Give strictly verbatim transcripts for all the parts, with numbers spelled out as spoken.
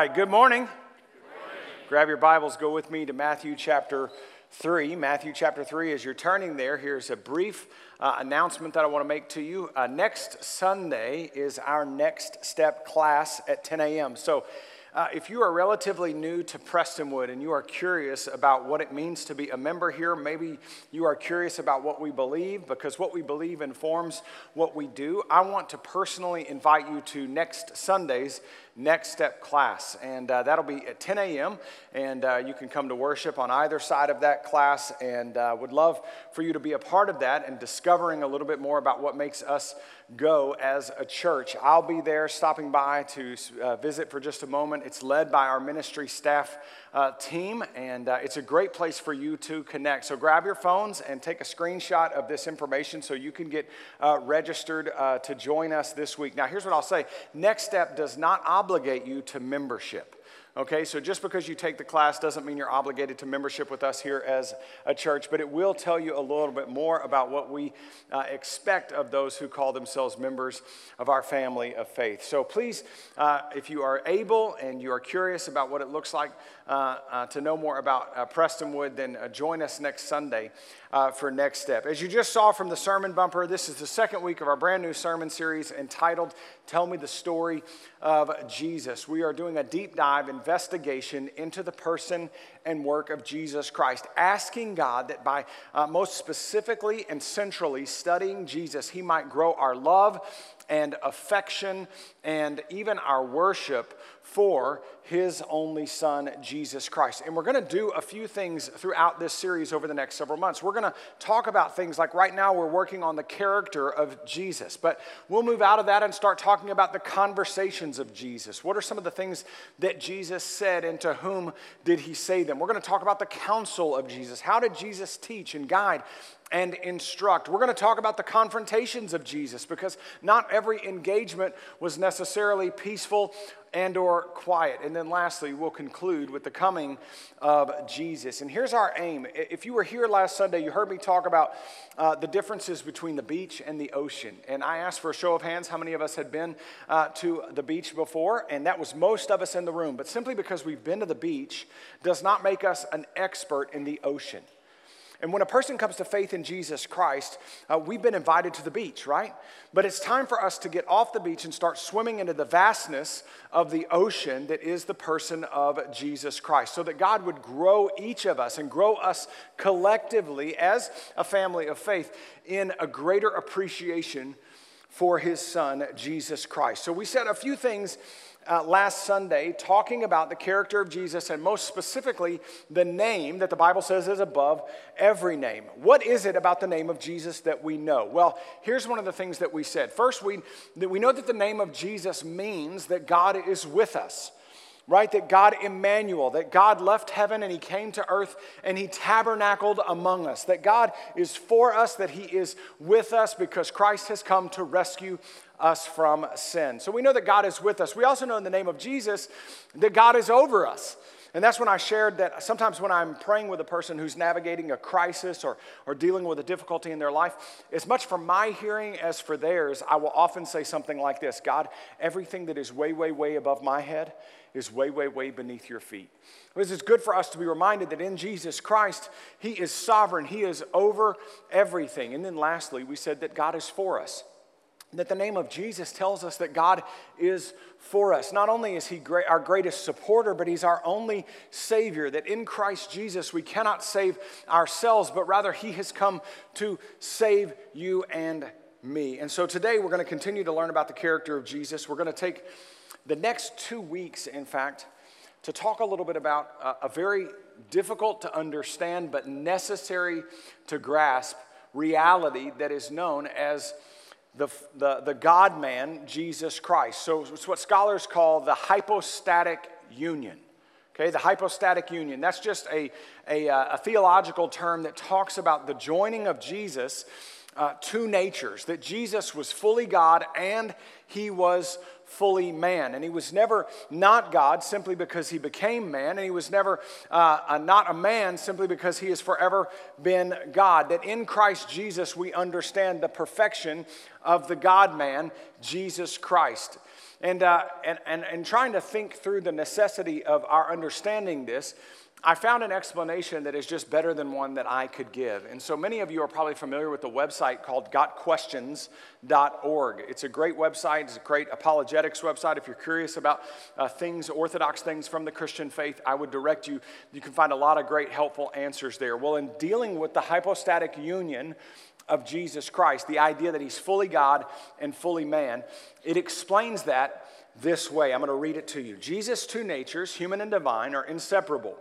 right, good morning. Good morning. Grab your Bibles, go with me to Matthew chapter three. Matthew chapter three, as you're turning there, here's a brief uh, announcement that I want to make to you. Uh, next Sunday is our Next Step class at ten a.m. So uh, if you are relatively new to Prestonwood and you are curious about what it means to be a member here, maybe you are curious about what we believe, because what we believe informs what we do, I want to personally invite you to next Sunday's Next Step class, and uh, that'll be at ten a.m. and uh, you can come to worship on either side of that class, and uh, would love for you to be a part of that and discovering a little bit more about what makes us go as a church. I'll be there stopping by to uh, visit for just a moment. It's led by our ministry staff uh, team, and uh, it's a great place for you to connect. So grab your phones and take a screenshot of this information so you can get uh, registered uh, to join us this week. Now, here's what I'll say. Next Step does not obligate you to membership. Okay, so just because you take the class doesn't mean you're obligated to membership with us here as a church, but it will tell you a little bit more about what we uh, expect of those who call themselves members of our family of faith. So please, uh, if you are able and you are curious about what it looks like uh, uh, to know more about uh, Prestonwood, then uh, join us next Sunday uh, for Next Step. As you just saw from the sermon bumper, this is the second week of our brand new sermon series entitled Tell Me the Story of Jesus. We are doing a deep dive investigation into the person and work of Jesus Christ, asking God that by uh, most specifically and centrally studying Jesus, he might grow our love and affection and even our worship for his only son, Jesus Christ. And we're going to do a few things throughout this series over the next several months. We're going to talk about things like right now we're working on the character of Jesus, but we'll move out of that and start talking about the conversations of Jesus. What are some of the things that Jesus said, and to whom did he say them? We're going to talk about the counsel of Jesus. How did Jesus teach and guide and instruct? We're going to talk about the confrontations of Jesus, because not every engagement was necessarily peaceful and or quiet. And then lastly, we'll conclude with the coming of Jesus. And here's our aim. If you were here last Sunday, you heard me talk about uh, the differences between the beach and the ocean. And I asked for a show of hands how many of us had been uh, to the beach before, and that was most of us in the room. But simply because we've been to the beach does not make us an expert in the ocean. And when a person comes to faith in Jesus Christ, uh, we've been invited to the beach, right? But it's time for us to get off the beach and start swimming into the vastness of the ocean that is the person of Jesus Christ, so that God would grow each of us and grow us collectively as a family of faith in a greater appreciation for his son, Jesus Christ. So we said a few things Uh, last Sunday, talking about the character of Jesus, and most specifically the name that the Bible says is above every name. What is it about the name of Jesus that we know? Well, here's one of the things that we said. First, we, that we know that the name of Jesus means that God is with us. Right, that God Emmanuel, that God left heaven and he came to earth and he tabernacled among us, that God is for us, that he is with us because Christ has come to rescue us from sin. So we know that God is with us. We also know in the name of Jesus that God is over us. And that's when I shared that sometimes when I'm praying with a person who's navigating a crisis or, or dealing with a difficulty in their life, as much for my hearing as for theirs, I will often say something like this: God, everything that is way, way, way above my head is way, way, way beneath your feet. Because it's good for us to be reminded that in Jesus Christ, he is sovereign. He is over everything. And then lastly, we said that God is for us. That the name of Jesus tells us that God is for us. Not only is he great, our greatest supporter, but he's our only Savior. That in Christ Jesus we cannot save ourselves, but rather he has come to save you and me. And so today we're going to continue to learn about the character of Jesus. We're going to take the next two weeks, in fact, to talk a little bit about a, a very difficult to understand but necessary to grasp reality that is known as The, the, the God-man, Jesus Christ. So it's what scholars call the hypostatic union. Okay, the hypostatic union. That's just a, a, a theological term that talks about the joining of Jesus uh, two natures, that Jesus was fully God and he was fully man. And he was never not God simply because he became man, and he was never uh, a, not a man simply because he has forever been God. That in Christ Jesus we understand the perfection of the God-man, Jesus Christ. And, uh, and, and, and trying to think through the necessity of our understanding this, I found an explanation that is just better than one that I could give. And so many of you are probably familiar with the website called got questions dot org. It's a great website. It's a great apologetics website. If you're curious about uh, things, orthodox things from the Christian faith, I would direct you. You can find a lot of great helpful answers there. Well, in dealing with the hypostatic union of Jesus Christ, the idea that he's fully God and fully man, it explains that this way. I'm going to read it to you. Jesus' two natures, human and divine, are inseparable.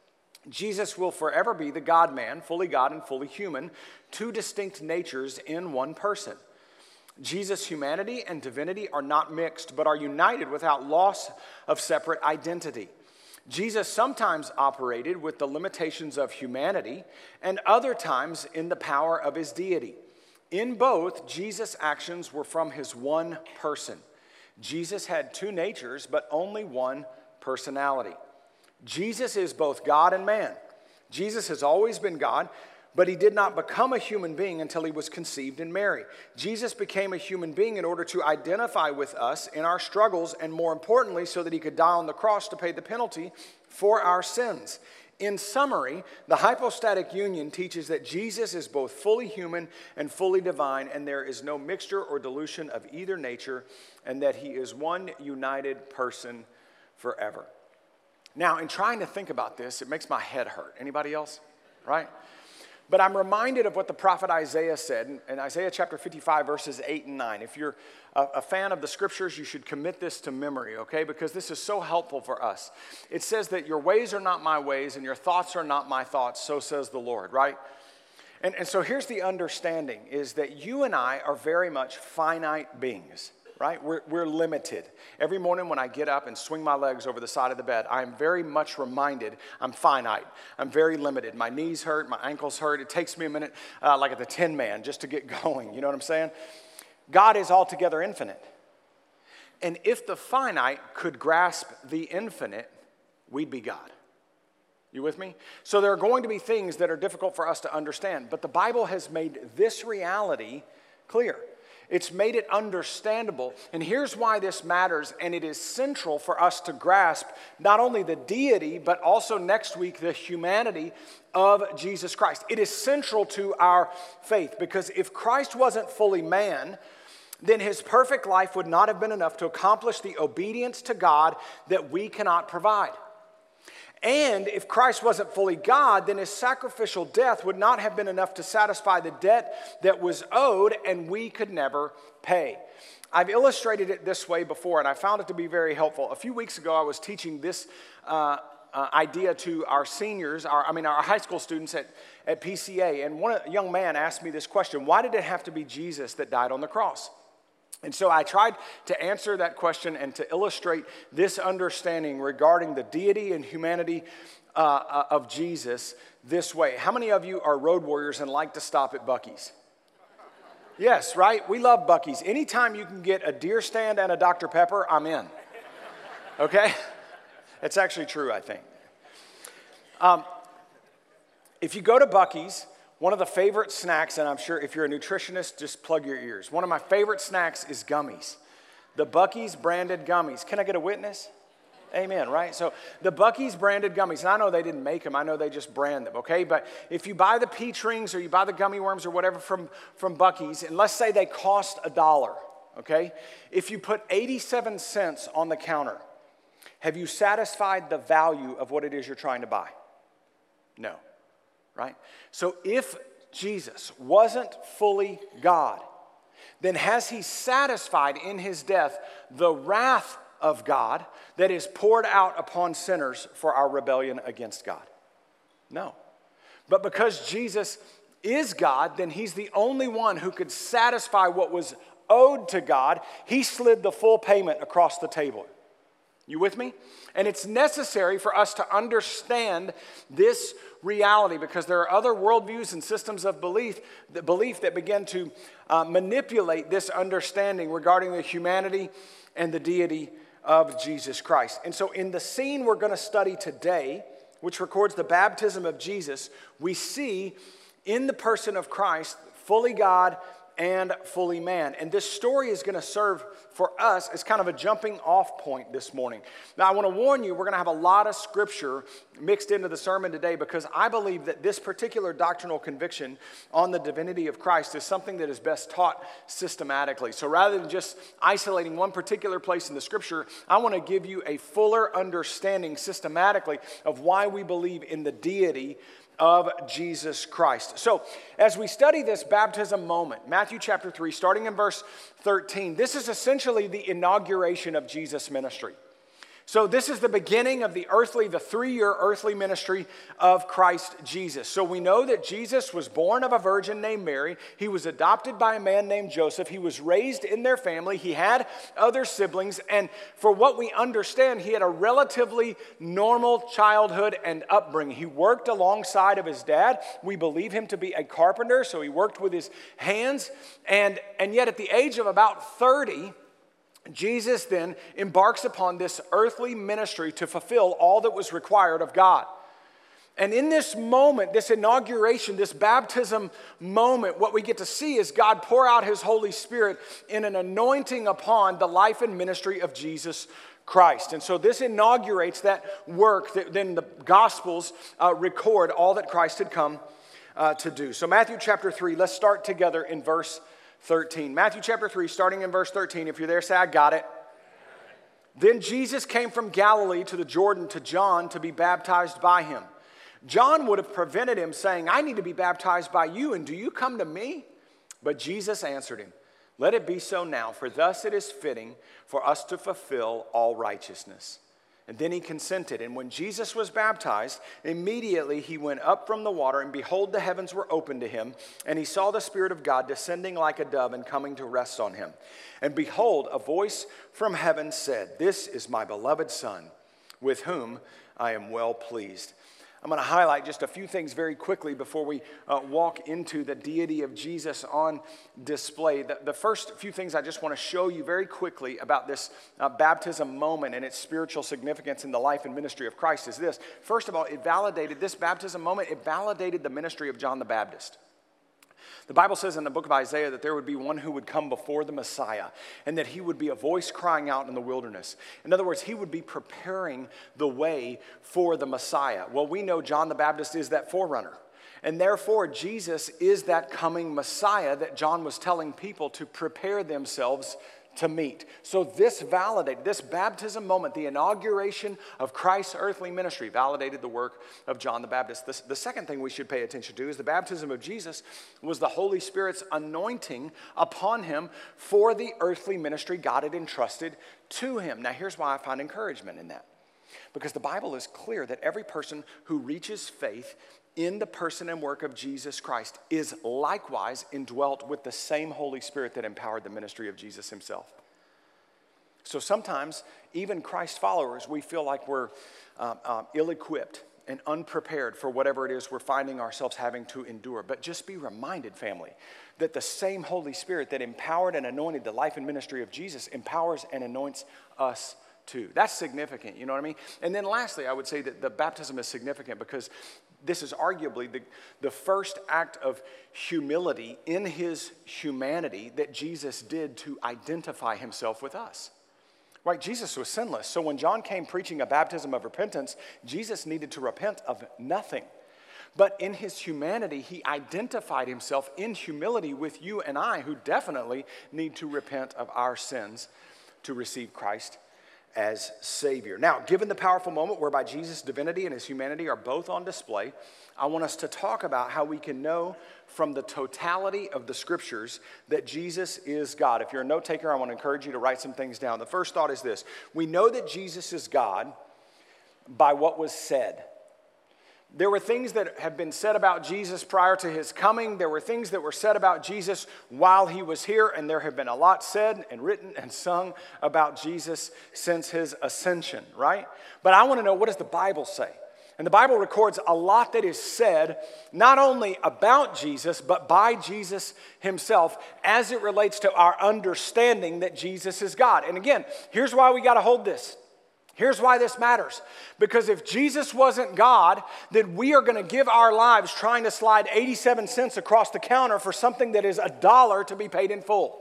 Jesus will forever be the God-man, fully God and fully human, two distinct natures in one person. Jesus' humanity and divinity are not mixed, but are united without loss of separate identity. Jesus sometimes operated with the limitations of humanity and other times in the power of his deity. In both, Jesus' actions were from his one person. Jesus had two natures, but only one personality. Jesus is both God and man. Jesus has always been God, but he did not become a human being until he was conceived in Mary. Jesus became a human being in order to identify with us in our struggles, and more importantly, so that he could die on the cross to pay the penalty for our sins. In summary, the hypostatic union teaches that Jesus is both fully human and fully divine, and there is no mixture or dilution of either nature, and that he is one united person forever. Now, in trying to think about this, it makes my head hurt. Anybody else? Right? But I'm reminded of what the prophet Isaiah said in, in Isaiah chapter fifty-five, verses eight and nine. If you're a, a fan of the scriptures, you should commit this to memory, okay? Because this is so helpful for us. It says that your ways are not my ways and your thoughts are not my thoughts, so says the Lord, right? And, and so here's the understanding, is that you and I are very much finite beings. Right? We're, we're limited. Every morning when I get up and swing my legs over the side of the bed, I'm very much reminded I'm finite. I'm very limited. My knees hurt, my ankles hurt. It takes me a minute, uh, like at the Tin Man, just to get going. You know what I'm saying? God is altogether infinite. And if the finite could grasp the infinite, we'd be God. You with me? So there are going to be things that are difficult for us to understand, but the Bible has made this reality clear. It's made it understandable. And here's why this matters, and it is central for us to grasp not only the deity, but also next week the humanity of Jesus Christ. It is central to our faith, because if Christ wasn't fully man, then his perfect life would not have been enough to accomplish the obedience to God that we cannot provide. And if Christ wasn't fully God, then his sacrificial death would not have been enough to satisfy the debt that was owed and we could never pay. I've illustrated it this way before, and I found it to be very helpful. A few weeks ago, I was teaching this uh, uh, idea to our seniors, our, I mean our high school students at, at P C A, and one a young man asked me this question: why did it have to be Jesus that died on the cross? And so I tried to answer that question and to illustrate this understanding regarding the deity and humanity uh, of Jesus this way. How many of you are road warriors and like to stop at Buc-ee's? Yes, right? We love Buc-ee's. Anytime you can get a deer stand and a Doctor Pepper, I'm in. Okay? It's actually true, I think. Um, if you go to Buc-ee's, one of the favorite snacks, and I'm sure if you're a nutritionist, just plug your ears. One of my favorite snacks is gummies. The Buc-ee's branded gummies. Can I get a witness? Amen, right? So the Buc-ee's branded gummies, and I know they didn't make them. I know they just brand them, okay? But if you buy the peach rings or you buy the gummy worms or whatever from, from Buc-ee's, and let's say they cost a dollar, okay? If you put eighty-seven cents on the counter, have you satisfied the value of what it is you're trying to buy? No. Right? So if Jesus wasn't fully God, then has he satisfied in his death the wrath of God that is poured out upon sinners for our rebellion against God? No. But because Jesus is God, then he's the only one who could satisfy what was owed to God. He slid the full payment across the table. You with me? And it's necessary for us to understand this reality because there are other worldviews and systems of belief that, belief that begin to uh, manipulate this understanding regarding the humanity and the deity of Jesus Christ. And so in the scene we're going to study today, which records the baptism of Jesus, we see in the person of Christ fully God and fully man. And this story is going to serve for us as kind of a jumping off point this morning. Now, I want to warn you, we're going to have a lot of scripture mixed into the sermon today because I believe that this particular doctrinal conviction on the divinity of Christ is something that is best taught systematically. So rather than just isolating one particular place in the scripture, I want to give you a fuller understanding systematically of why we believe in the deity of Jesus Christ. So, as we study this baptism moment, Matthew chapter three, starting in verse thirteen, this is essentially the inauguration of Jesus' ministry. So this is the beginning of the earthly, the three-year earthly ministry of Christ Jesus. So we know that Jesus was born of a virgin named Mary. He was adopted by a man named Joseph. He was raised in their family. He had other siblings. And for what we understand, he had a relatively normal childhood and upbringing. He worked alongside of his dad. We believe him to be a carpenter, so he worked with his hands. And, and yet at the age of about thirty, Jesus then embarks upon this earthly ministry to fulfill all that was required of God. And in this moment, this inauguration, this baptism moment, what we get to see is God pour out his Holy Spirit in an anointing upon the life and ministry of Jesus Christ. And so this inaugurates that work that then the Gospels uh, record all that Christ had come uh, to do. So Matthew chapter three, let's start together in verse thirteen. Matthew chapter three, starting in verse thirteen. If you're there, say, I got it. Then Jesus came from Galilee to the Jordan to John to be baptized by him. John would have prevented him, saying, I need to be baptized by you, and do you come to me? But Jesus answered him, let it be so now, for thus it is fitting for us to fulfill all righteousness. And then he consented. And when Jesus was baptized, immediately he went up from the water, and behold, the heavens were opened to him. And he saw the Spirit of God descending like a dove and coming to rest on him. And behold, a voice from heaven said, this is my beloved Son, with whom I am well pleased. I'm going to highlight just a few things very quickly before we uh, walk into the deity of Jesus on display. The, the first few things I just want to show you very quickly about this uh, baptism moment and its spiritual significance in the life and ministry of Christ is this. First of all, it validated, this baptism moment, it validated the ministry of John the Baptist. The Bible says in the book of Isaiah that there would be one who would come before the Messiah and that he would be a voice crying out in the wilderness. In other words, he would be preparing the way for the Messiah. Well, we know John the Baptist is that forerunner. And therefore, Jesus is that coming Messiah that John was telling people to prepare themselves to meet. So this validated, this baptism moment, the inauguration of Christ's earthly ministry, validated the work of John the Baptist. The, the second thing we should pay attention to is the baptism of Jesus was the Holy Spirit's anointing upon him for the earthly ministry God had entrusted to him. Now here's why I find encouragement in that. Because the Bible is clear that every person who reaches faith in the person and work of Jesus Christ is likewise indwelt with the same Holy Spirit that empowered the ministry of Jesus himself. So sometimes, even Christ followers, we feel like we're um, um, ill-equipped and unprepared for whatever it is we're finding ourselves having to endure. But just be reminded, family, that the same Holy Spirit that empowered and anointed the life and ministry of Jesus empowers and anoints us too. That's significant, you know what I mean? And then lastly, I would say that the baptism is significant because this is arguably the, the first act of humility in his humanity that Jesus did to identify himself with us. Right? Jesus was sinless. So when John came preaching a baptism of repentance, Jesus needed to repent of nothing. But in his humanity, he identified himself in humility with you and I, who definitely need to repent of our sins to receive Christ as Savior. Now, given the powerful moment whereby Jesus' divinity and his humanity are both on display, I want us to talk about how we can know from the totality of the scriptures that Jesus is God. If you're a note taker, I want to encourage you to write some things down. The first thought is this: we know that Jesus is God by what was said. There were things that have been said about Jesus prior to his coming. There were things that were said about Jesus while he was here, and there have been a lot said and written and sung about Jesus since his ascension, right? But I want to know, what does the Bible say? And the Bible records a lot that is said not only about Jesus, but by Jesus himself as it relates to our understanding that Jesus is God. And again, here's why we got to hold this. Here's why this matters. Because if Jesus wasn't God, then we are going to give our lives trying to slide eighty-seven cents across the counter for something that is a dollar to be paid in full.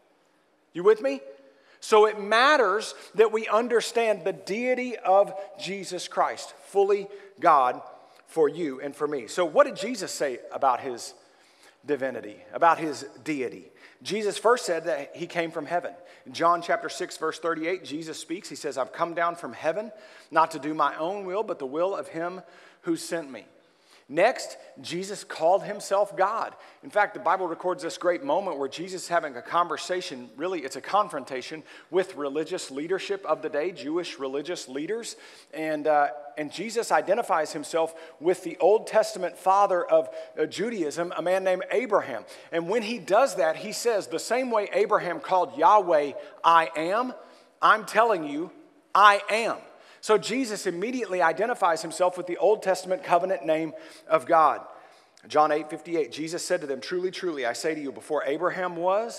You with me? So it matters that we understand the deity of Jesus Christ, fully God for you and for me. So what did Jesus say about his divinity, about his deity? Jesus first said that he came from heaven. In John chapter six, verse thirty-eight, Jesus speaks. He says, I've come down from heaven not to do my own will, but the will of him who sent me. Next, Jesus called himself God. In fact, the Bible records this great moment where Jesus is having a conversation, really it's a confrontation with religious leadership of the day, Jewish religious leaders. And, uh, and Jesus identifies himself with the Old Testament father of uh, Judaism, a man named Abraham. And when he does that, he says, the same way Abraham called Yahweh, I am, I'm telling you, I am. So Jesus immediately identifies himself with the Old Testament covenant name of God. John eight fifty-eight, Jesus said to them, truly, truly, I say to you, before Abraham was,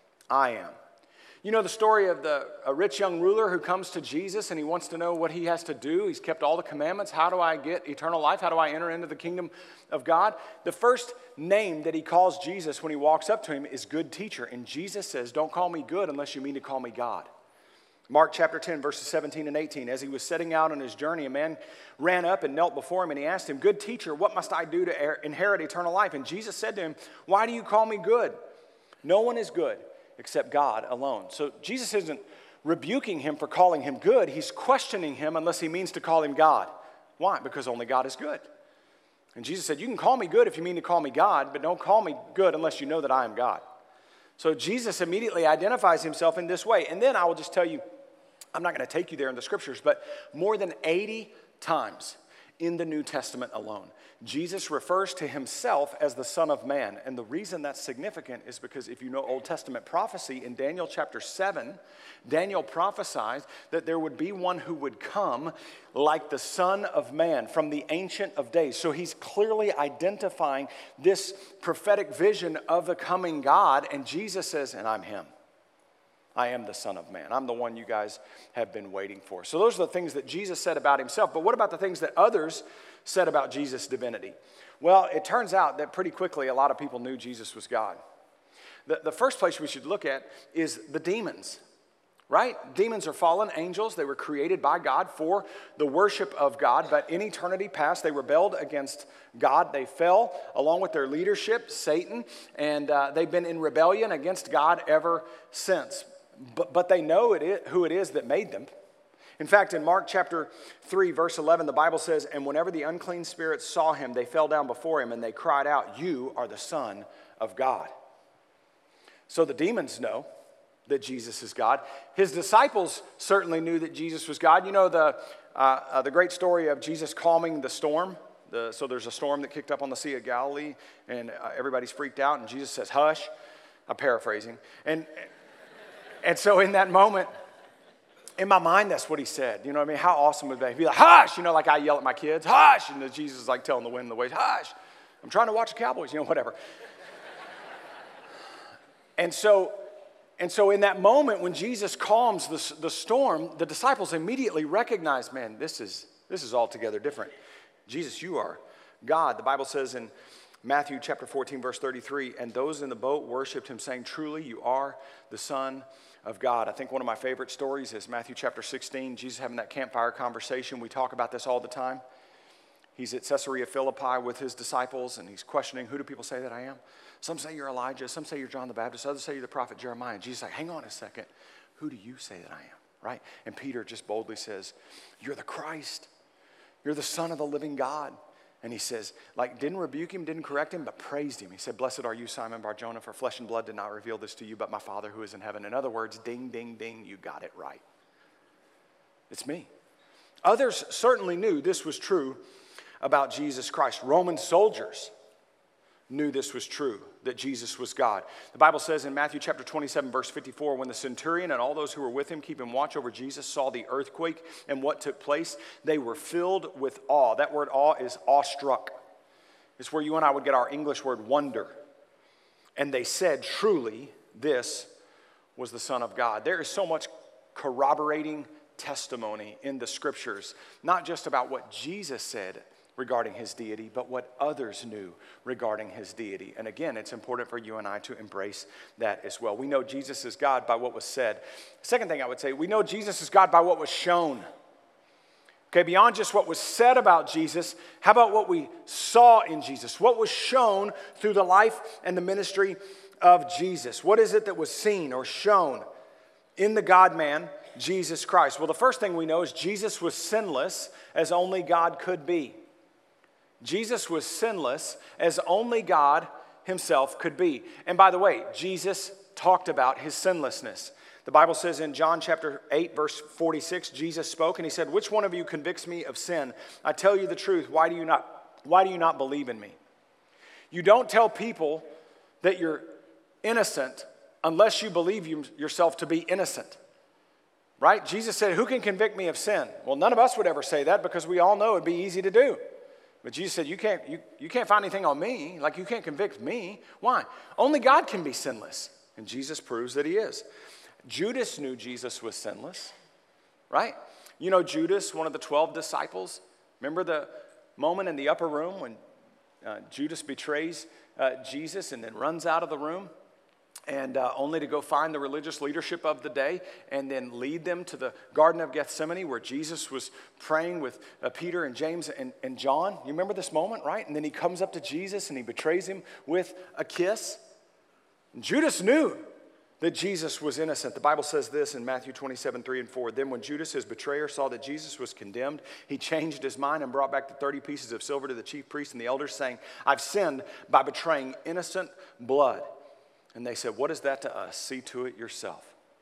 I am. You know the story of the a rich young ruler who comes to Jesus and he wants to know what he has to do. He's kept all the commandments. How do I get eternal life? How do I enter into the kingdom of God? The first name that he calls Jesus when he walks up to him is good teacher. And Jesus says, don't call me good unless you mean to call me God. Mark chapter ten, verses seventeen and eighteen. As he was setting out on his journey, a man ran up and knelt before him, and he asked him, good teacher, what must I do to inherit eternal life? And Jesus said to him, why do you call me good? No one is good except God alone. So Jesus isn't rebuking him for calling him good. He's questioning him unless he means to call him God. Why? Because only God is good. And Jesus said, you can call me good if you mean to call me God, but don't call me good unless you know that I am God. So Jesus immediately identifies himself in this way. And then I will just tell you, I'm not going to take you there in the scriptures, but more than eighty times in the New Testament alone, Jesus refers to himself as the Son of Man. And the reason that's significant is because if you know Old Testament prophecy, in Daniel chapter seven, Daniel prophesied that there would be one who would come like the Son of Man from the Ancient of Days. So he's clearly identifying this prophetic vision of the coming God, and Jesus says, and I'm him. I am the Son of Man. I'm the one you guys have been waiting for. So those are the things that Jesus said about himself. But what about the things that others said about Jesus' divinity? Well, it turns out that pretty quickly a lot of people knew Jesus was God. The, the first place we should look at is the demons, right? Demons are fallen angels. They were created by God for the worship of God. But in eternity past, they rebelled against God. They fell along with their leadership, Satan, and uh, they've been in rebellion against God ever since. But, but they know it is, who it is that made them. In fact, in Mark chapter three, verse eleven, the Bible says, and whenever the unclean spirits saw him, they fell down before him and they cried out, you are the Son of God. So the demons know that Jesus is God. His disciples certainly knew that Jesus was God. You know the, uh, uh, the great story of Jesus calming the storm? The, so there's a storm that kicked up on the Sea of Galilee and uh, everybody's freaked out and Jesus says, hush. I'm paraphrasing. And And so in that moment, in my mind, that's what he said. You know what I mean? How awesome would that be? He'd be like, hush! You know, like I yell at my kids, hush! And Jesus is like telling the wind and the waves, hush! I'm trying to watch the Cowboys, you know, whatever. and so and so in that moment, when Jesus calms the, the storm, the disciples immediately recognize, man, this is, this is altogether different. Jesus, you are God. The Bible says in Matthew chapter fourteen, verse thirty-three, and those in the boat worshiped him, saying, truly, you are the Son of God. I think one of my favorite stories is Matthew chapter sixteen, Jesus having that campfire conversation. We talk about this all the time. He's at Caesarea Philippi with his disciples, and he's questioning, who do people say that I am? Some say you're Elijah, some say you're John the Baptist, others say you're the prophet Jeremiah. And Jesus is like, hang on a second, who do you say that I am, right? And Peter just boldly says, you're the Christ. You're the Son of the living God. And he says, like, didn't rebuke him, didn't correct him, but praised him. He said, blessed are you, Simon Bar-Jonah, for flesh and blood did not reveal this to you, but my Father who is in heaven. In other words, ding, ding, ding, you got it right. It's me. Others certainly knew this was true about Jesus Christ. Roman soldiers knew this was true, that Jesus was God. The Bible says in Matthew chapter twenty-seven, verse fifty-four, when the centurion and all those who were with him keeping watch over Jesus saw the earthquake and what took place, they were filled with awe. That word awe is awestruck. It's where you and I would get our English word wonder. And they said, truly, this was the Son of God. There is so much corroborating testimony in the scriptures, not just about what Jesus said regarding his deity, but what others knew regarding his deity. And again, it's important for you and I to embrace that as well. We know Jesus is God by what was said. Second thing I would say, we know Jesus is God by what was shown. Okay, beyond just what was said about Jesus, how about what we saw in Jesus? What was shown through the life and the ministry of Jesus? What is it that was seen or shown in the God-man, Jesus Christ? Well, the first thing we know is Jesus was sinless as only God could be. Jesus was sinless as only God himself could be. And by the way, Jesus talked about his sinlessness. The Bible says in John chapter eight, verse forty-six, Jesus spoke and he said, which one of you convicts me of sin? I tell you the truth, why do you not, why do you not believe in me? You don't tell people that you're innocent unless you believe you, yourself to be innocent. Right? Jesus said, who can convict me of sin? Well, none of us would ever say that because we all know it'd be easy to do. But Jesus said, you can't, you, you can't find anything on me, like you can't convict me. Why? Only God can be sinless. And Jesus proves that he is. Judas knew Jesus was sinless, right? You know Judas, one of the twelve disciples. Remember the moment in the upper room when uh, Judas betrays uh, Jesus and then runs out of the room? And uh, only to go find the religious leadership of the day and then lead them to the Garden of Gethsemane where Jesus was praying with uh, Peter and James and, and John. You remember this moment, right? And then he comes up to Jesus and he betrays him with a kiss. And Judas knew that Jesus was innocent. The Bible says this in Matthew twenty-seven, three and four. Then when Judas, his betrayer, saw that Jesus was condemned, he changed his mind and brought back the thirty pieces of silver to the chief priests and the elders, saying, I've sinned by betraying innocent blood. And they said, what is that to us? See to it yourself.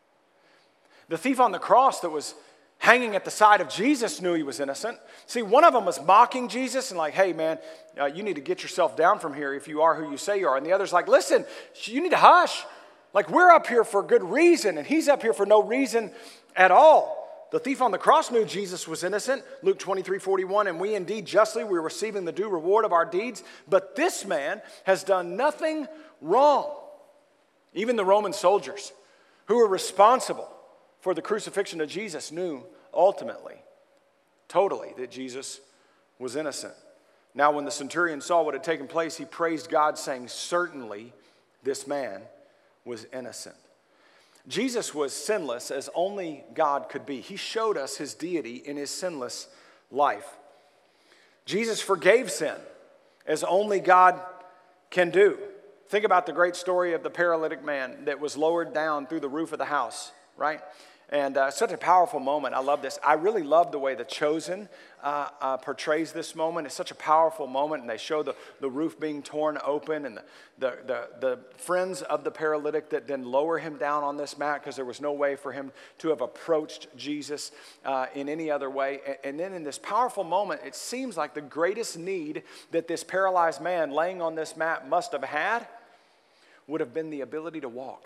The thief on the cross that was hanging at the side of Jesus knew he was innocent. See, one of them was mocking Jesus and like, hey, man, uh, you need to get yourself down from here if you are who you say you are. And the other's like, listen, you need to hush. Like, we're up here for good reason, and he's up here for no reason at all. The thief on the cross knew Jesus was innocent. Luke twenty-three, forty-one, and we indeed justly were receiving the due reward of our deeds, but this man has done nothing wrong. Even the Roman soldiers who were responsible for the crucifixion of Jesus knew ultimately, totally, that Jesus was innocent. Now, when the centurion saw what had taken place, he praised God, saying, certainly this man was innocent. Jesus was sinless as only God could be. He showed us his deity in his sinless life. Jesus forgave sin as only God can do. Think about the great story of the paralytic man that was lowered down through the roof of the house, right? And uh, such a powerful moment. I love this. I really love the way The Chosen uh, uh, portrays this moment. It's such a powerful moment, and they show the, the roof being torn open and the, the, the, the friends of the paralytic that then lower him down on this mat because there was no way for him to have approached Jesus uh, in any other way. And, and then in this powerful moment, it seems like the greatest need that this paralyzed man laying on this mat must have had would have been the ability to walk.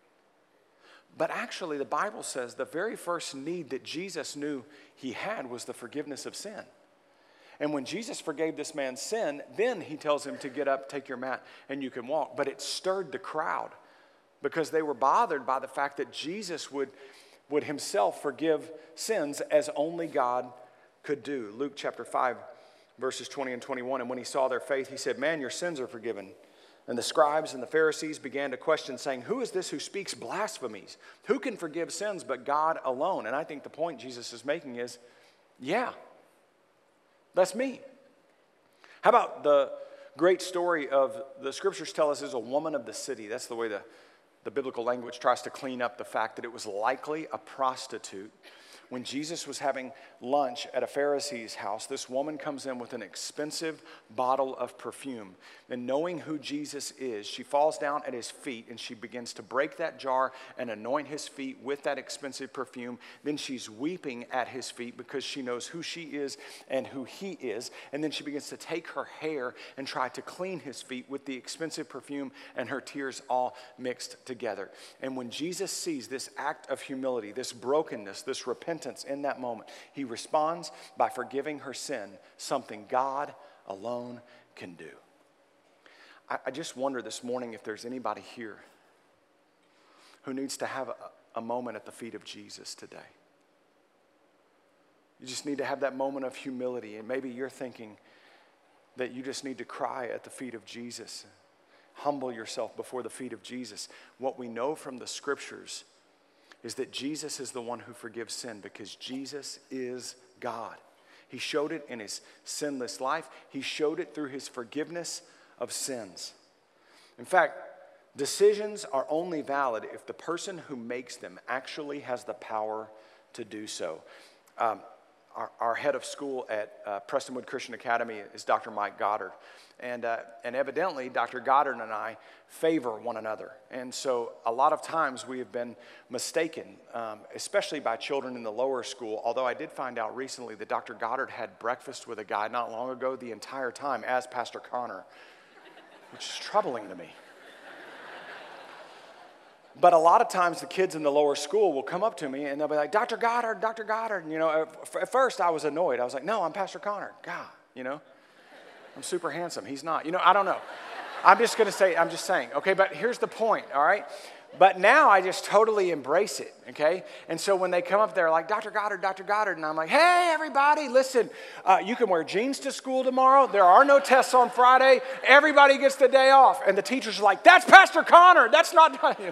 But actually, the Bible says the very first need that Jesus knew he had was the forgiveness of sin. And when Jesus forgave this man's sin, then he tells him to get up, take your mat, and you can walk. But it stirred the crowd because they were bothered by the fact that Jesus would, would himself forgive sins as only God could do. Luke chapter five, verses twenty and twenty-one. And when he saw their faith, he said, man, your sins are forgiven. And the scribes and the Pharisees began to question, saying, who is this who speaks blasphemies? Who can forgive sins but God alone? And I think the point Jesus is making is, yeah, that's me. How about the great story of, the scriptures tell us, is a woman of the city. That's the way the, the biblical language tries to clean up the fact that it was likely a prostitute When Jesus was having lunch at a Pharisee's house, this woman comes in with an expensive bottle of perfume. And knowing who Jesus is, she falls down at his feet and she begins to break that jar and anoint his feet with that expensive perfume. Then she's weeping at his feet because she knows who she is and who he is. And then she begins to take her hair and try to clean his feet with the expensive perfume and her tears all mixed together. And when Jesus sees this act of humility, this brokenness, this repentance in that moment, he responds by forgiving her sin, something God alone can do. I, I just wonder this morning if there's anybody here who needs to have a, a moment at the feet of Jesus today. You just need to have that moment of humility, and maybe you're thinking that you just need to cry at the feet of Jesus. Humble yourself before the feet of Jesus. What we know from the scriptures is that Jesus is the one who forgives sin because Jesus is God. He showed it in his sinless life. He showed it through his forgiveness of sins. In fact, decisions are only valid if the person who makes them actually has the power to do so. Um, Our, our head of school at uh, Prestonwood Christian Academy is Doctor Mike Goddard. And, uh, and evidently, Doctor Goddard and I favor one another. And so a lot of times we have been mistaken, um, especially by children in the lower school. Although I did find out recently that Doctor Goddard had breakfast with a guy not long ago the entire time as Pastor Connor, which is troubling to me. But a lot of times the kids in the lower school will come up to me and they'll be like, Doctor Goddard, Doctor Goddard. And, you know, at, at first I was annoyed. I was like, no, I'm Pastor Connor. God, you know, I'm super handsome. He's not. You know, I don't know. I'm just going to say, I'm just saying. Okay, but here's the point, all right? But now I just totally embrace it, okay? And so when they come up there like, Doctor Goddard, Doctor Goddard, and I'm like, hey, everybody, listen, uh, you can wear jeans to school tomorrow. There are no tests on Friday. Everybody gets the day off. And the teachers are like, that's Pastor Connor. That's not, you know.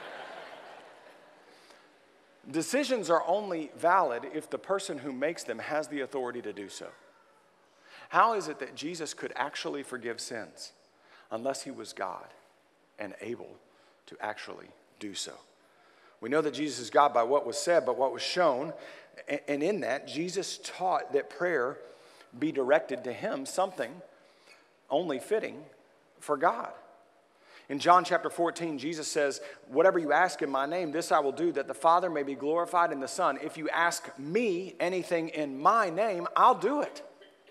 Decisions are only valid if the person who makes them has the authority to do so. How is it that Jesus could actually forgive sins unless he was God and able to actually do so? We know that Jesus is God by what was said, but what was shown. And in that, Jesus taught that prayer be directed to him, something only fitting for God. In John chapter fourteen, Jesus says, whatever you ask in my name, this I will do, that the Father may be glorified in the Son. If you ask me anything in my name, I'll do it.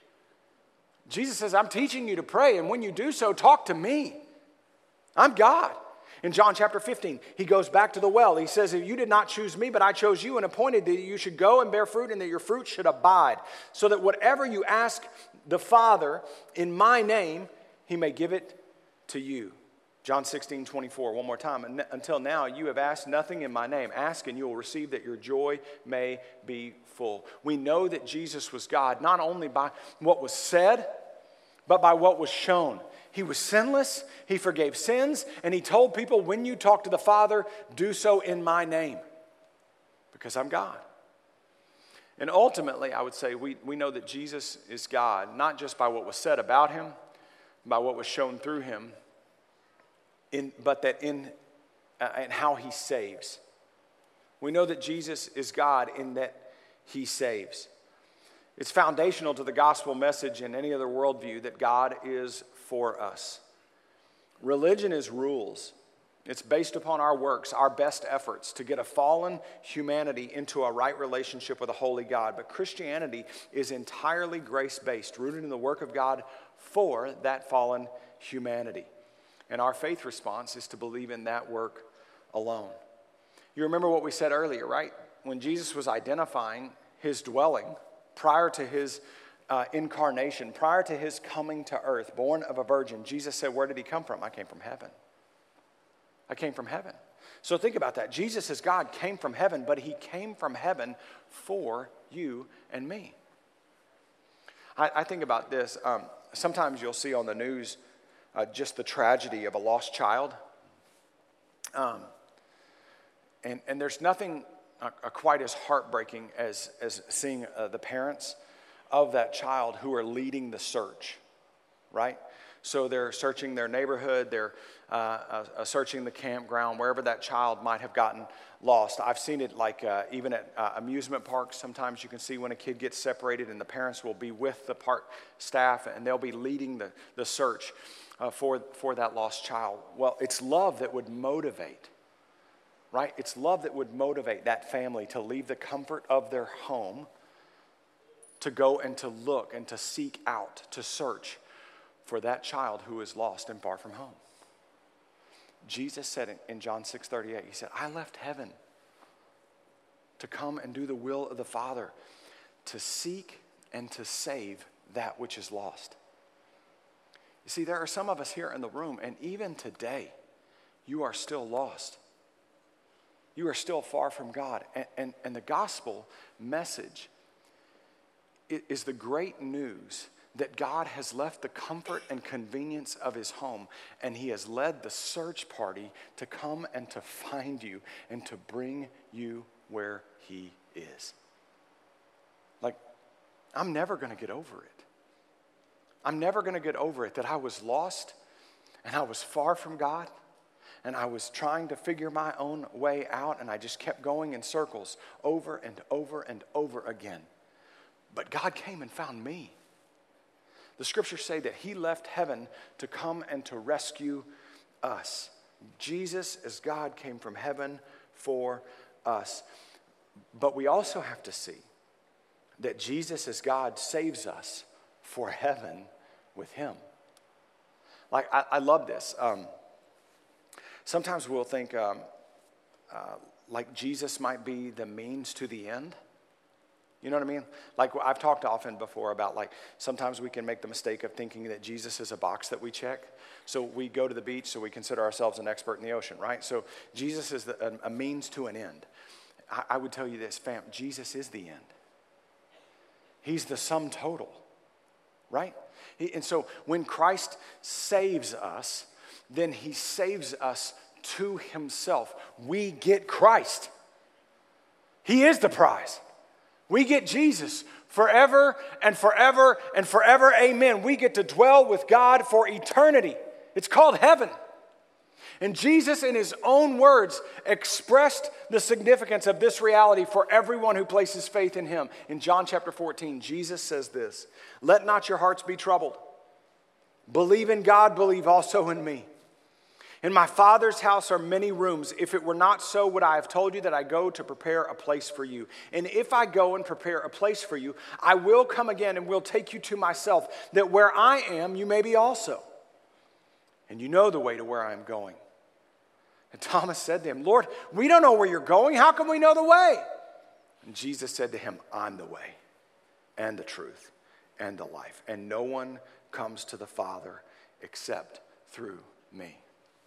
Jesus says, I'm teaching you to pray, and when you do so, talk to me. I'm God. In John chapter fifteen, he goes back to the well. He says, you did not choose me, but I chose you and appointed that you should go and bear fruit and that your fruit should abide, so that whatever you ask the Father in my name, he may give it to you. John sixteen, twenty-four, one more time. Until now, you have asked nothing in my name. Ask and you will receive that your joy may be full. We know that Jesus was God, not only by what was said, but by what was shown. He was sinless, he forgave sins, and he told people, when you talk to the Father, do so in my name, because I'm God. And ultimately, I would say we, we know that Jesus is God, not just by what was said about him, by what was shown through him, In, but that in, uh, in how he saves. We know that Jesus is God in that he saves. It's foundational to the gospel message and any other worldview that God is for us. Religion is rules. It's based upon our works, our best efforts to get a fallen humanity into a right relationship with a holy God. But Christianity is entirely grace-based, rooted in the work of God for that fallen humanity. And our faith response is to believe in that work alone. You remember what we said earlier, right? When Jesus was identifying his dwelling prior to his uh, incarnation, prior to his coming to earth, born of a virgin, Jesus said, where did he come from? I came from heaven. I came from heaven. So think about that. Jesus as God came from heaven, but he came from heaven for you and me. I, I think about this. Um, sometimes you'll see on the news Uh, just the tragedy of a lost child. Um, and, and there's nothing uh, uh, quite as heartbreaking as, as seeing uh, the parents of that child who are leading the search, right? So they're searching their neighborhood, they're uh, uh, searching the campground, wherever that child might have gotten lost. I've seen it like uh, even at uh, amusement parks. Sometimes you can see when a kid gets separated and the parents will be with the park staff and they'll be leading the, the search uh, for, for that lost child. Well, it's love that would motivate, right? It's love that would motivate that family to leave the comfort of their home to go and to look and to seek out, to search for that child who is lost and far from home. Jesus said in, in John six thirty-eight, he said, I left heaven to come and do the will of the Father, to seek and to save that which is lost. You see, there are some of us here in the room, and even today, you are still lost. You are still far from God. And, and, and the gospel message is the great news that God has left the comfort and convenience of his home, and he has led the search party to come and to find you and to bring you where he is. Like, I'm never going to get over it. I'm never going to get over it that I was lost and I was far from God and I was trying to figure my own way out, and I just kept going in circles over and over and over again. But God came and found me. The scriptures say that he left heaven to come and to rescue us. Jesus, as God, came from heaven for us. But we also have to see that Jesus, as God, saves us for heaven with him. Like, I, I love this. Um, sometimes we'll think um, uh, like Jesus might be the means to the end. You know what I mean? Like, I've talked often before about, like, sometimes we can make the mistake of thinking that Jesus is a box that we check. So we go to the beach, so we consider ourselves an expert in the ocean, right? So Jesus is the, a, a means to an end. I, I would tell you this, fam, Jesus is the end. He's the sum total, right? He, and so when Christ saves us, then he saves us to himself. We get Christ. He is the prize. We get Jesus forever and forever and forever, amen. We get to dwell with God for eternity. It's called heaven. And Jesus, in his own words, expressed the significance of this reality for everyone who places faith in him. In John chapter fourteen, Jesus says this, let not your hearts be troubled. Believe in God, believe also in me. In my Father's house are many rooms. If it were not so, would I have told you that I go to prepare a place for you? And if I go and prepare a place for you, I will come again and will take you to myself, that where I am, you may be also. And you know the way to where I am going. And Thomas said to him, Lord, we don't know where you're going. How can we know the way? And Jesus said to him, I'm the way and the truth and the life. And no one comes to the Father except through me.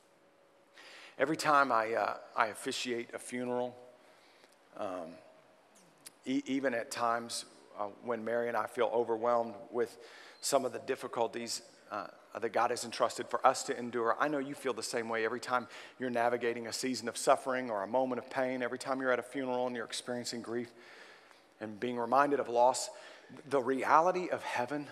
Every time I, uh, I officiate a funeral, um, e- even at times uh, when Mary and I feel overwhelmed with some of the difficulties uh, that God has entrusted for us to endure, I know you feel the same way every time you're navigating a season of suffering or a moment of pain, every time you're at a funeral and you're experiencing grief and being reminded of loss. The reality of heaven,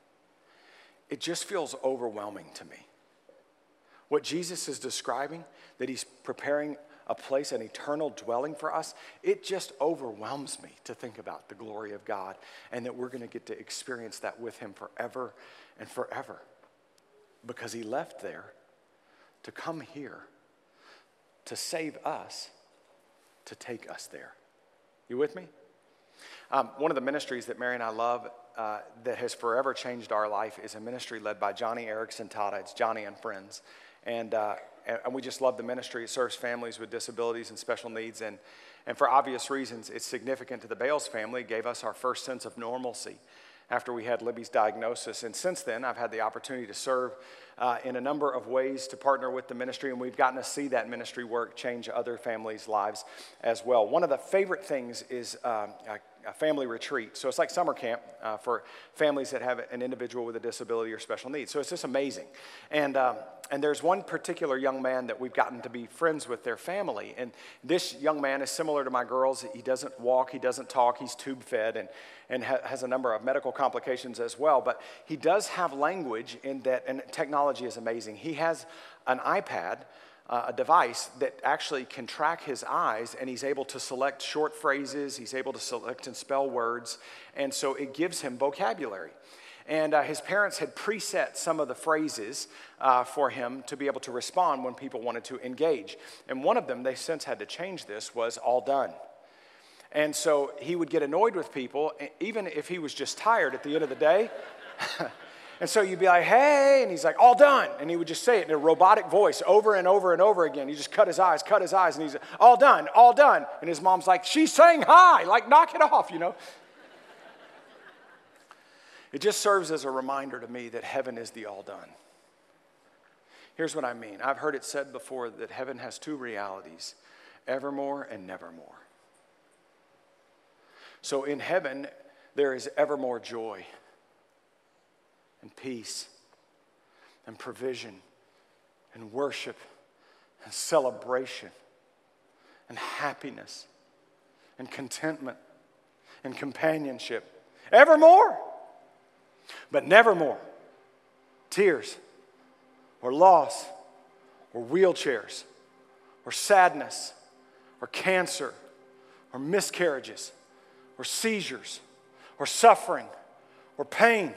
it just feels overwhelming to me. What Jesus is describing, that he's preparing a place, an eternal dwelling for us, it just overwhelms me to think about the glory of God and that we're going to get to experience that with him forever and forever. Because he left there to come here, to save us, to take us there. You with me? Um, one of the ministries that Mary and I love uh, that has forever changed our life is a ministry led by Johnny Erickson Tata. It's Johnny and Friends. And, uh, and we just love the ministry. It serves families with disabilities and special needs. And, and for obvious reasons, it's significant to the Bales family. It gave us our first sense of normalcy after we had Libby's diagnosis. And since then, I've had the opportunity to serve uh, in a number of ways to partner with the ministry. And we've gotten to see that ministry work change other families' lives as well. One of the favorite things is um, uh, a family retreat. So it's like summer camp uh, for families that have an individual with a disability or special needs. So it's just amazing. And um, and there's one particular young man that we've gotten to be friends with their family. And this young man is similar to my girls. He doesn't walk, he doesn't talk, he's tube fed and, and ha- has a number of medical complications as well. But he does have language in that, and technology is amazing. He has an iPad, uh, a device that actually can track his eyes, and he's able to select short phrases, he's able to select and spell words, and so it gives him vocabulary. And uh, his parents had preset some of the phrases uh, for him to be able to respond when people wanted to engage. And one of them, they since had to change this, was all done. And so he would get annoyed with people, even if he was just tired at the end of the day. And so you'd be like, hey, and he's like, all done. And he would just say it in a robotic voice over and over and over again. He just cut his eyes, cut his eyes, and he's like, all done, all done. And his mom's like, she's saying hi, like knock it off, you know. It just serves as a reminder to me that heaven is the all done. Here's what I mean. I've heard it said before that heaven has two realities, evermore and nevermore. So in heaven, there is evermore joy and peace and provision and worship and celebration and happiness and contentment and companionship. Evermore. But nevermore, tears or loss or wheelchairs or sadness or cancer or miscarriages or seizures or suffering or pain.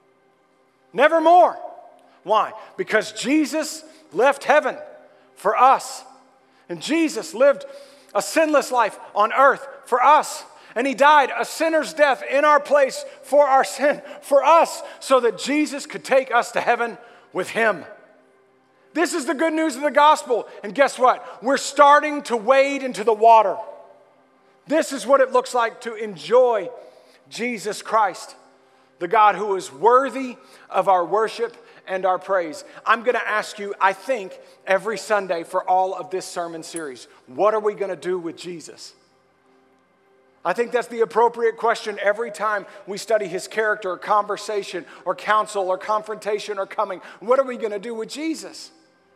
Nevermore. Why? Because Jesus left heaven for us. And Jesus lived a sinless life on earth for us. And he died a sinner's death in our place for our sin, for us, so that Jesus could take us to heaven with him. This is the good news of the gospel. And guess what? We're starting to wade into the water. This is what it looks like to enjoy Jesus Christ, the God who is worthy of our worship and our praise. I'm going to ask you, I think, every Sunday for all of this sermon series, what are we going to do with Jesus? I think that's the appropriate question every time we study his character or conversation or counsel or confrontation or coming. What are we going to do with Jesus?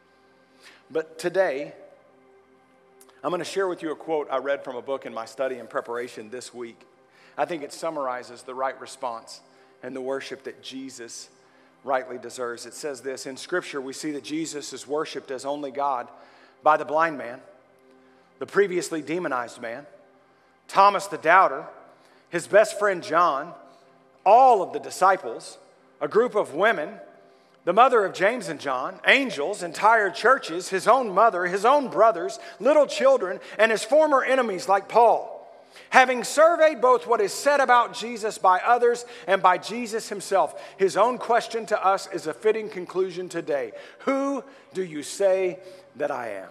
But today, I'm going to share with you a quote I read from a book in my study and preparation this week. I think it summarizes the right response and the worship that Jesus rightly deserves. It says this: in Scripture, we see that Jesus is worshiped as only God by the blind man, the previously demonized man, Thomas the doubter, his best friend John, all of the disciples, a group of women, the mother of James and John, angels, entire churches, his own mother, his own brothers, little children, and his former enemies like Paul. Having surveyed both what is said about Jesus by others and by Jesus himself, his own question to us is a fitting conclusion today. Who do you say that I am?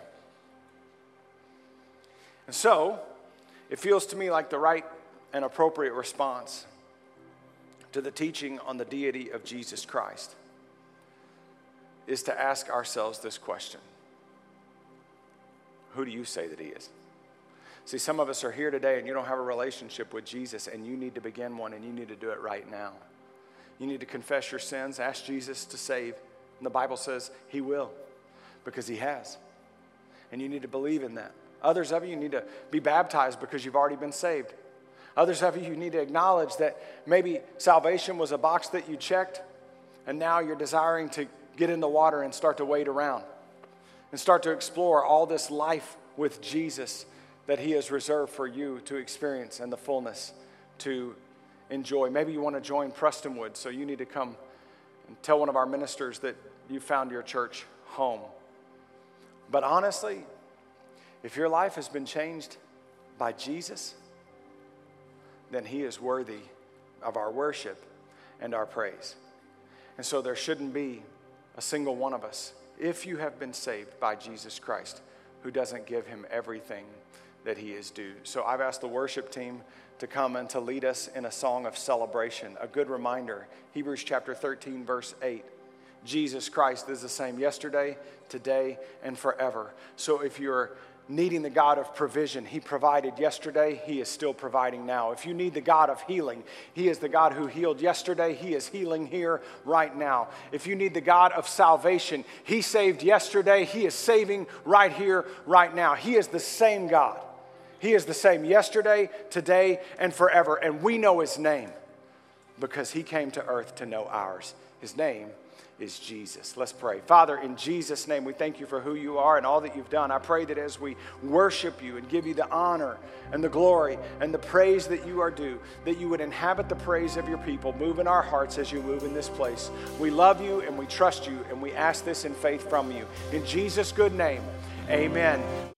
And so, it feels to me like the right and appropriate response to the teaching on the deity of Jesus Christ is to ask ourselves this question: who do you say that he is? See, some of us are here today and you don't have a relationship with Jesus, and you need to begin one, and you need to do it right now. You need to confess your sins, ask Jesus to save, and the Bible says he will, because he has. And you need to believe in that. Others of you need to be baptized because you've already been saved. Others of you, you need to acknowledge that maybe salvation was a box that you checked, and now you're desiring to get in the water and start to wade around and start to explore all this life with Jesus that he has reserved for you to experience and the fullness to enjoy. Maybe you want to join Prestonwood, so you need to come and tell one of our ministers that you found your church home. But honestly, if your life has been changed by Jesus, then he is worthy of our worship and our praise. And so there shouldn't be a single one of us, if you have been saved by Jesus Christ, who doesn't give him everything that he is due. So I've asked the worship team to come and to lead us in a song of celebration, a good reminder. Hebrews chapter thirteen, verse eight. Jesus Christ is the same yesterday, today, and forever. So if you're needing the God of provision, He provided yesterday, He is still providing now. If you need the God of healing, He is the God who healed yesterday, He is healing here right now. If you need the God of salvation, He saved yesterday, He is saving right here, right now. He is the same God. He is the same yesterday, today, and forever. And we know His name because He came to earth to know ours. His name is Jesus. Let's pray. Father, in Jesus' name, we thank you for who you are and all that you've done. I pray that as we worship you and give you the honor and the glory and the praise that you are due, that you would inhabit the praise of your people, move in our hearts as you move in this place. We love you and we trust you, and we ask this in faith from you. In Jesus' good name, amen.